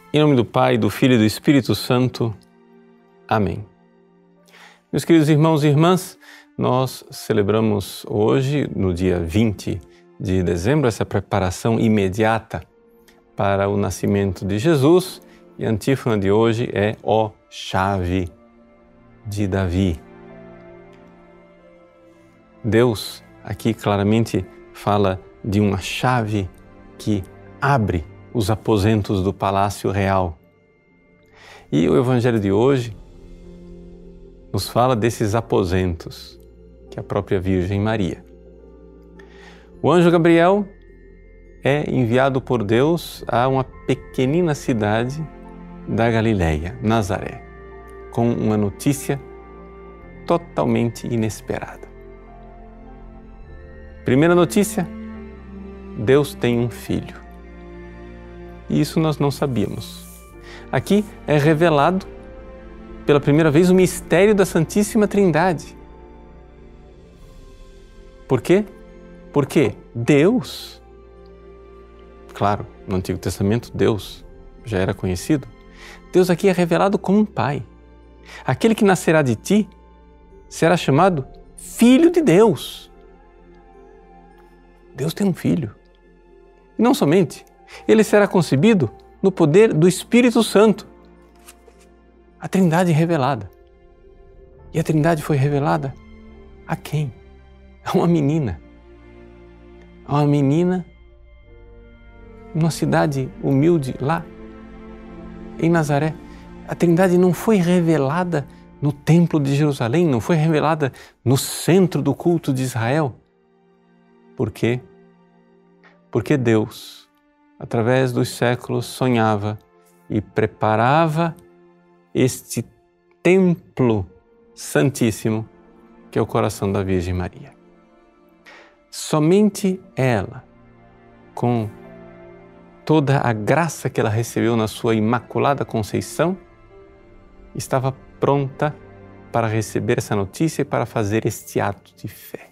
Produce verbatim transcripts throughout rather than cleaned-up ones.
Em nome do Pai, do Filho e do Espírito Santo. Amém. Meus queridos irmãos e irmãs, nós celebramos hoje, no dia vinte de dezembro, essa preparação imediata para o nascimento de Jesus. E a antífona de hoje é Ó Chave de Davi. Deus aqui claramente fala de uma chave que abre os aposentos do Palácio Real. E o Evangelho de hoje nos fala desses aposentos, que é a própria Virgem Maria. O anjo Gabriel é enviado por Deus a uma pequenina cidade da Galileia, Nazaré, com uma notícia totalmente inesperada. Primeira notícia: Deus tem um filho. E isso nós não sabíamos. Aqui é revelado pela primeira vez o mistério da Santíssima Trindade. Por quê? Porque Deus, claro, no Antigo Testamento Deus já era conhecido, Deus aqui é revelado como um pai. Aquele que nascerá de ti será chamado Filho de Deus. Deus tem um filho. E não somente, ele será concebido no poder do Espírito Santo. A Trindade revelada. E a Trindade foi revelada a quem? A uma menina. A uma menina numa cidade humilde lá em Nazaré. A Trindade não foi revelada no Templo de Jerusalém, não foi revelada no centro do culto de Israel. Por quê? Porque Deus, através dos séculos, sonhava e preparava este templo santíssimo que é o coração da Virgem Maria. Somente ela, com toda a graça que ela recebeu na sua Imaculada Conceição, estava pronta para receber essa notícia e para fazer este ato de fé.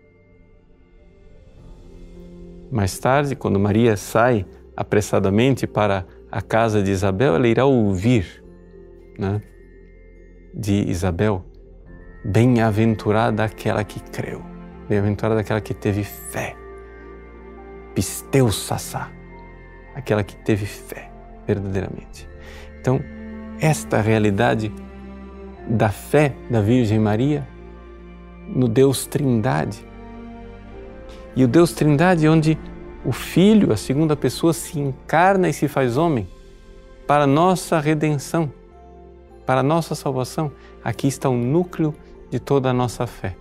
Mais tarde, quando Maria sai apressadamente para a casa de Isabel, ela irá ouvir, né, de Isabel: bem-aventurada aquela que creu, bem-aventurada aquela que teve fé, pisteu sassá, aquela que teve fé verdadeiramente. Então, esta realidade da fé da Virgem Maria no Deus Trindade, e o Deus Trindade onde o Filho, a segunda pessoa, se encarna e se faz homem para a nossa redenção, para a nossa salvação. Aqui está o núcleo de toda a nossa fé.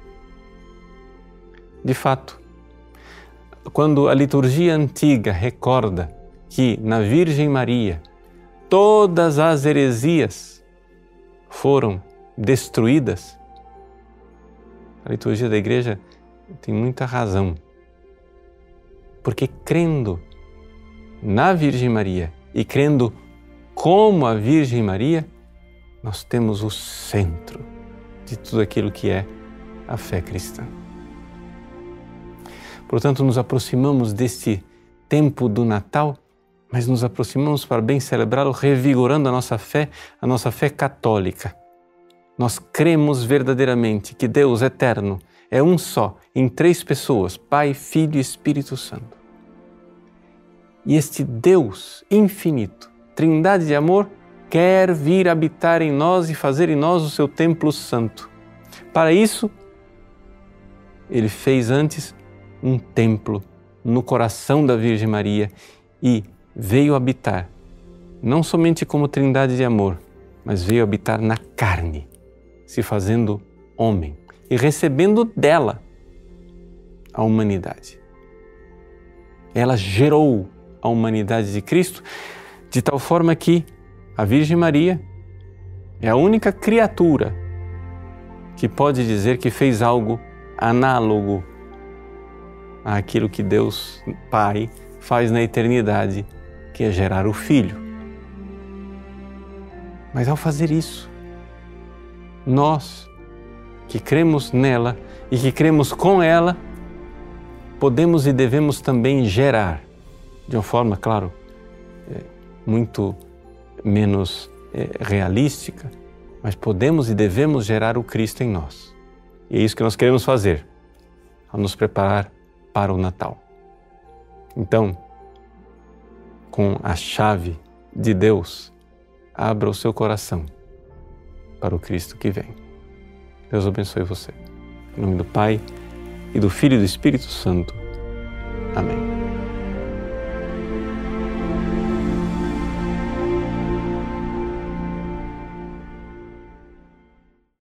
De fato, quando a liturgia antiga recorda que na Virgem Maria todas as heresias foram destruídas, a liturgia da Igreja tem muita razão. Porque crendo na Virgem Maria e crendo como a Virgem Maria, nós temos o centro de tudo aquilo que é a fé cristã. Portanto, nos aproximamos deste tempo do Natal, mas nos aproximamos para bem celebrá-lo, revigorando a nossa fé, a nossa fé católica. Nós cremos verdadeiramente que Deus eterno é um só, em três pessoas, Pai, Filho e Espírito Santo. E este Deus infinito, Trindade de amor, quer vir habitar em nós e fazer em nós o seu templo santo. Para isso, Ele fez antes um templo no coração da Virgem Maria e veio habitar, não somente como Trindade de amor, mas veio habitar na carne, se fazendo homem e recebendo dela a humanidade. Ela gerou a humanidade de Cristo de tal forma que a Virgem Maria é a única criatura que pode dizer que fez algo análogo àquilo que Deus Pai faz na eternidade, que é gerar o Filho. Mas ao fazer isso, nós que cremos nela e que cremos com ela, podemos e devemos também gerar, de uma forma, claro, muito menos é, realística, mas podemos e devemos gerar o Cristo em nós. E é isso que nós queremos fazer ao nos preparar para o Natal. Então, com a chave de Deus, abra o seu coração para o Cristo que vem. Deus abençoe você. Em nome do Pai, e do Filho e do Espírito Santo. Amém.